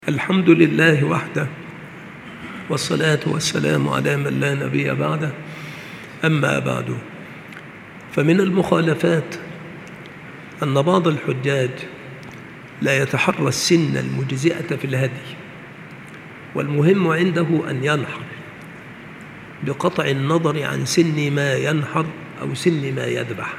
الحمد لله وحده، والصلاة والسلام على من لا نبي بعده. أما بعد، فمن المخالفات أن بعض الحجاج لا يتحرى السن المجزئة في الهدي، والمهم عنده أن ينحر بقطع النظر عن سن ما ينحر أو سن ما يذبح.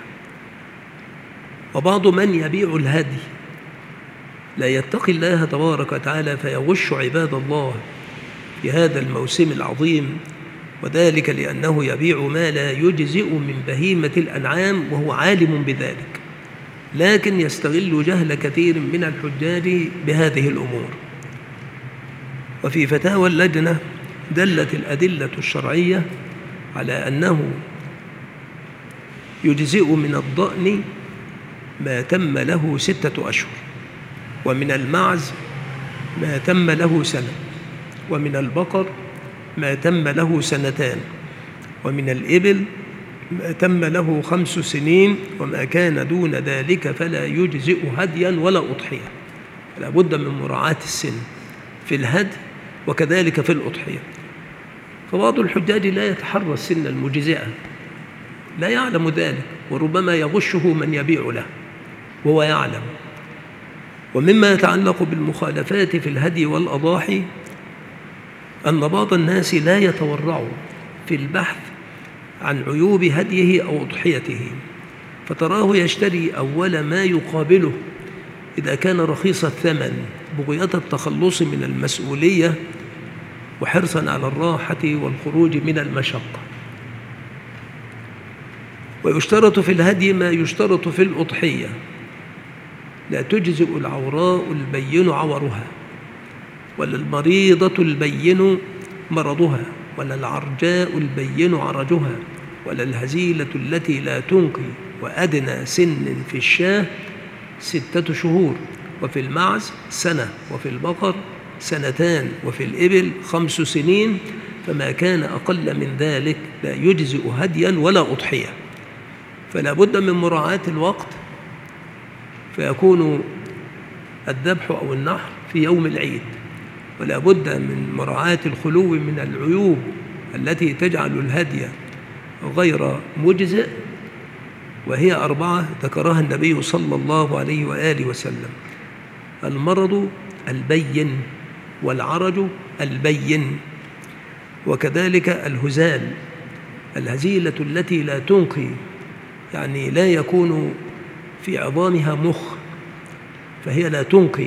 وبعض من يبيع الهدي لا يتقي الله تبارك وتعالى فيغش عباد الله في هذا الموسم العظيم، وذلك لأنه يبيع ما لا يجزئ من بهيمة الأنعام وهو عالم بذلك، لكن يستغل جهل كثير من الحجاج بهذه الأمور. وفي فتاوى اللجنة دلت الأدلة الشرعية على أنه يجزئ من الضأن ما تم له 6 أشهر، ومن المعز ما تم له سنة، ومن البقر ما تم له 2 ومن الإبل ما تم له 5 سنين، وما كان دون ذلك فلا يجزئ هديا ولا أضحية. لا بد من مراعاة السن في الهدي وكذلك في الأضحية. فبعض الحجاج لا يتحرى السن المجزئة، لا يعلم ذلك، وربما يغشه من يبيع له وهو يعلم. ومما يتعلق بالمخالفات في الهدي والأضاحي أن بعض الناس لا يتورع في البحث عن عيوب هديه أو أضحيته، فتراه يشتري أول ما يقابله إذا كان رخيص الثمن بغية التخلص من المسؤولية وحرصا على الراحة والخروج من المشقة. ويشترط في الهدي ما يشترط في الأضحية: لا تجزئ العوراء البين عورها، ولا المريضة البين مرضها، ولا العرجاء البين عرجها، ولا الهزيلة التي لا تنقي، وأدنى سن في الشاة 6 شهور، وفي المعز 1 سنة، وفي البقر 2 سنين، وفي الإبل 5 سنين، فما كان أقل من ذلك لا يجزئ هديا ولا أضحية. فلا بد من مراعاة الوقت، فيكون الذبح أو النحر في يوم العيد، ولا بد من مراعاة الخلو من العيوب التي تجعل الهدي غير مجزئ، وهي 4 ذكرها النبي صلى الله عليه وآله وسلم: المرض البين، والعرج البين، وكذلك الهزال، الهزيلة التي لا تنقي، يعني لا يكون في عظامها مخ فهي لا تنقي،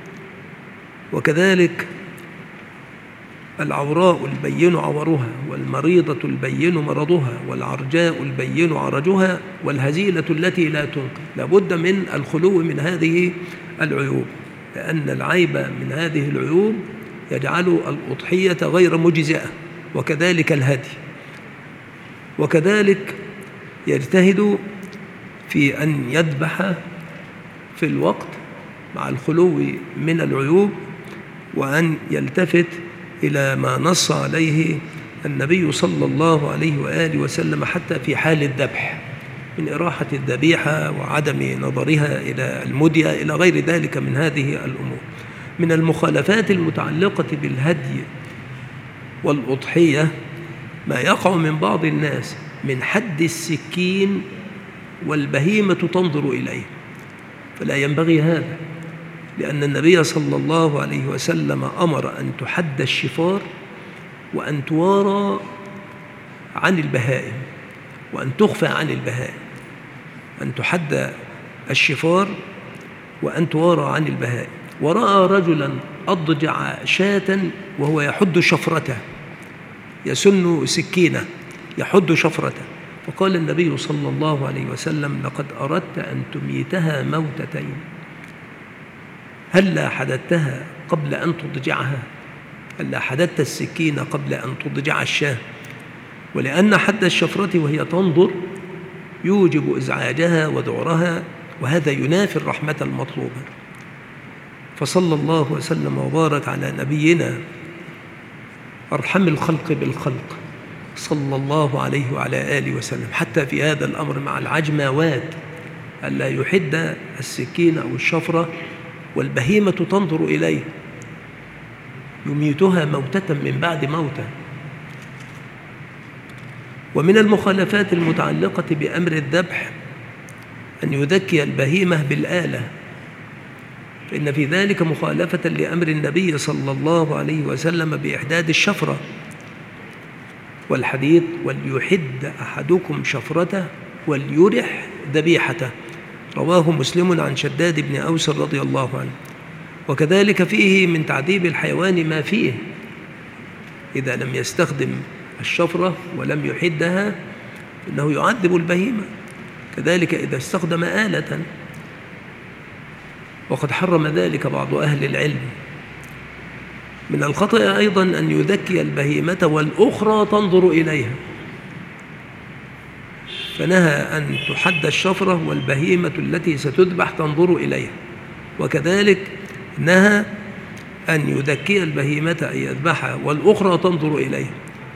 وكذلك العوراء البين عورها، والمريضة البين مرضها، والعرجاء البين عرجها، والهزيلة التي لا تنقي. لابد من الخلو من هذه العيوب، لأن العيب من هذه العيوب يجعل الأضحية غير مجزئة، وكذلك الهدي. وكذلك يجتهد في أن يذبح في الوقت مع الخلو من العيوب، وأن يلتفت إلى ما نص عليه النبي صلى الله عليه وآله وسلم حتى في حال الذبح، من إراحة الذبيحة وعدم نظرها إلى المدية إلى غير ذلك من هذه الأمور. من المخالفات المتعلقة بالهدي والأضحية ما يقع من بعض الناس من حد السكين والبهيمة تنظر إليه، فلا ينبغي هذا، لأن النبي صلى الله عليه وسلم أمر أن تحد الشفار، وأن توارى عن البهائم، وأن تخفى عن البهائم. أن تحد الشفار وأن توارى عن البهائم. ورأى رجلا أضجع شاة وهو يحد شفرته، يسن سكينة يحد شفرته، فقال النبي صلى الله عليه وسلم: لقد أردت أن تميتها موتتين، هلا حددتها قبل أن تضجعها؟ هلا حددت السكين قبل أن تضجع الشاة؟ ولأن حد الشفرة وهي تنظر يوجب إزعاجها وذعرها، وهذا ينافي الرحمة المطلوبة. فصلى الله وسلم وبارك على نبينا أرحم الخلق بالخلق صلى الله عليه وعلى آله وسلم، حتى في هذا الأمر مع العجماوات ألا يحد السكين أو الشفرة والبهيمة تنظر إليه، يميتها موتة من بعد موتة. ومن المخالفات المتعلقة بأمر الذبح أن يذكي البهيمة بالآلة، فإن في ذلك مخالفة لأمر النبي صلى الله عليه وسلم بإحداد الشفرة، والحديث وليحد أحدكم شفرته وليرح ذبيحته، رواه مسلم عن شداد بن أوس رضي الله عنه. وكذلك فيه من تعذيب الحيوان ما فيه إذا لم يستخدم الشفرة ولم يحدها إنه يعذب البهيمة، كذلك إذا استخدم آلة، وقد حرم ذلك بعض أهل العلم. من الخطأ أيضا أن يذكي البهيمة والأخرى تنظر إليها، فنهى أن تحد الشفرة والبهيمة التي ستذبح تنظر إليها، وكذلك نهى أن يذكي البهيمة أن يذبحها والأخرى تنظر إليها.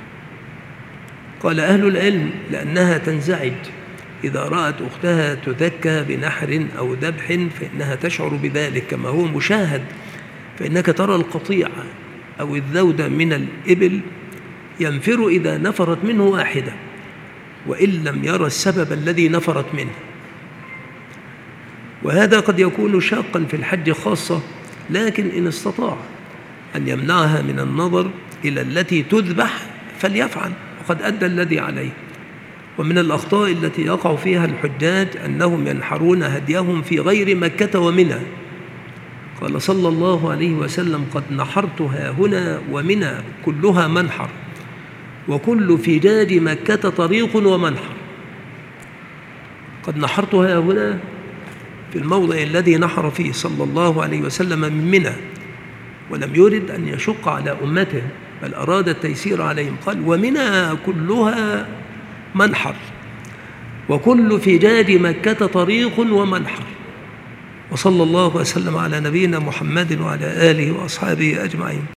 قال أهل العلم لأنها تنزعج إذا رأت أختها تذكى بنحر أو ذبح، فإنها تشعر بذلك كما هو مشاهد، فإنك ترى القطيع أو الذود من الإبل ينفر إذا نفرت منه واحدة، وإن لم يرى السبب الذي نفرت منه. وهذا قد يكون شاقا في الحج خاصة، لكن إن استطاع أن يمنعها من النظر إلى التي تذبح فليفعل، وقد أدى الذي عليه. ومن الأخطاء التي يقع فيها الحجاج أنهم ينحرون هديهم في غير مكة ومنى. قال صلى الله عليه وسلم: قد نحرتها هنا ومنى كلها منحر، وكل فجاج مكة طريق ومنحر. قد نحرتها هنا في الموضع الذي نحر فيه صلى الله عليه وسلم من منى، ولم يرد أن يشق على أمته بل أراد التيسير عليهم، قال: ومنى كلها منحر، وكل فجاج مكة طريق ومنحر. وصلى الله وسلم على نبينا محمد وعلى آله وأصحابه أجمعين.